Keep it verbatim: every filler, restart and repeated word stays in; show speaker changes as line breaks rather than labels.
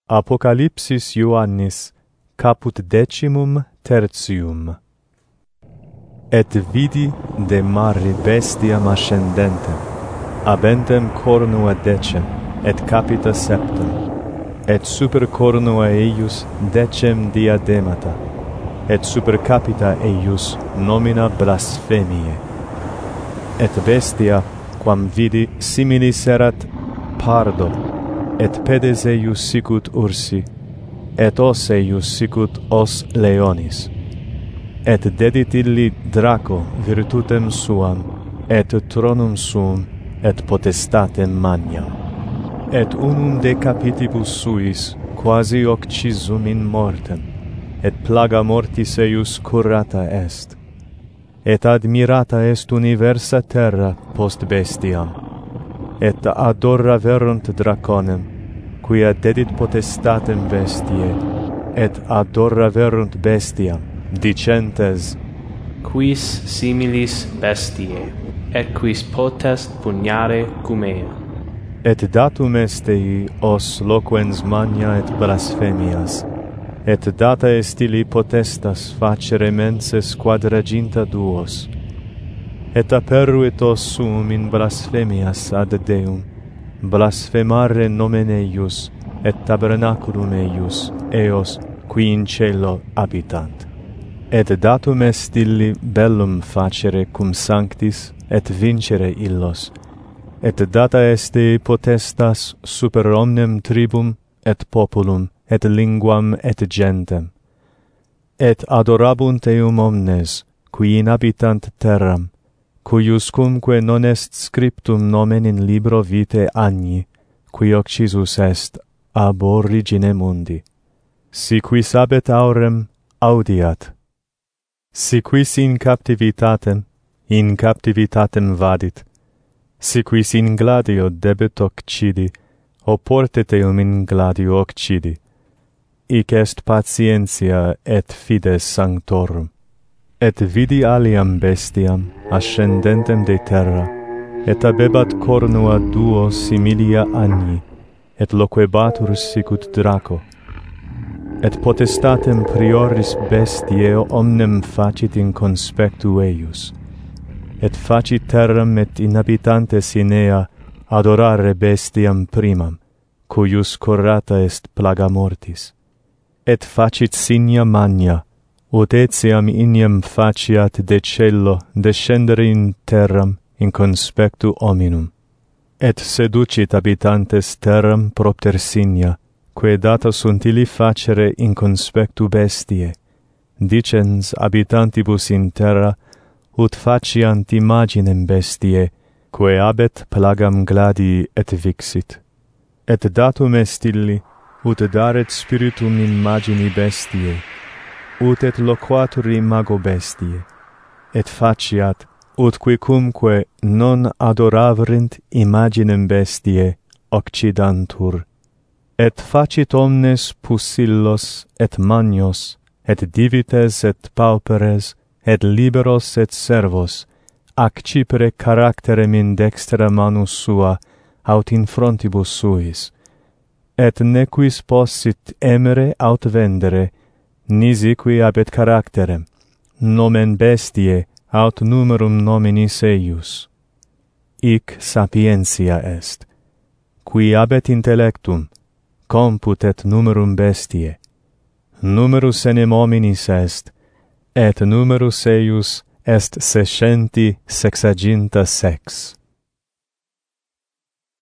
Apocalypsis Ioannis, caput decimum tertium. Et vidi de mare bestiam ascendentem, habentem cornua decem, et capita septem, et super cornua eius decem diademata, et super capita eius nomina blasphemiae. Et bestia, quam vidi, similis erat pardo, et pedes eius sicut ursi, et os eius sicut os leonis. Et dedit illi Draco virtutem suam, et tronum suum, et potestatem magnam. Et unum de capitibus suis quasi occisum in mortem, et plaga mortis eius curata est. Et admirata est universa terra post bestiam, et adoraverunt draconem, quia dedit potestatem bestiae, et adoraverunt bestiam, dicentes:
Quis similis bestiae, et quis potest pugnare cumea.
Et datum est ei os loquens magna et blasphemias, et data est illi potestas facere menses quadraginta duos. Et aperuit os sum in blasphemias ad Deum, blasphemare nomen eius, et tabernaculum eius, eos, qui in cielo habitant. Et datum est illi bellum facere cum sanctis, et vincere illos, et data est ei potestas super omnem tribum, et populum, et linguam, et gentem. Et adorabunt eum omnes, qui inhabitant terram, cuiuscumque non est scriptum nomen in libro vitae agni, qui occisus est ab origine mundi. Si quis habet aurem, audiat. Si quis in captivitatem, in captivitatem vadit. Si quis in gladio debet occidi, oportet eum in gladio occidi. Hic est patientia et fides sanctorum. Et vidi aliam bestiam, ascendentem de terra, et habebat cornua duo similia agni, et loquebatur sicut Draco. Et potestatem prioris bestiae omnem facit in conspectu eius, et facit terram et inhabitantes in ea adorare bestiam primam, cuius curata est plaga mortis. Et facit signa magna, ut etiam iniam faciat de cello descendere in terram in conspectu hominum. Et seducit habitantes terram propter signa, quae data sunt illi facere in conspectu bestiae, dicens habitantibus in terra, ut faciant imaginem bestiae, quae habet plagam gladii et vixit. Et datum est illi, ut daret spiritum imagini bestiae, ut et loquatur imago bestiae, et faciat, ut quicumque non adoraverint imaginem bestiae, occidantur. Et facit omnes pusillos, et magnos, et divites, et pauperes, et liberos, et servos, accipere caracterem in dextra manus sua, aut in frontibus suis. Et nequis possit emere aut vendere, nisi qui habet caracterem, nomen bestiae, aut numerum nominis eius. Hic sapientia est. Qui habet intellectum, computet numerum bestiae. Numerus enim hominis est, et numerus eius est sescenti sexaginta sex.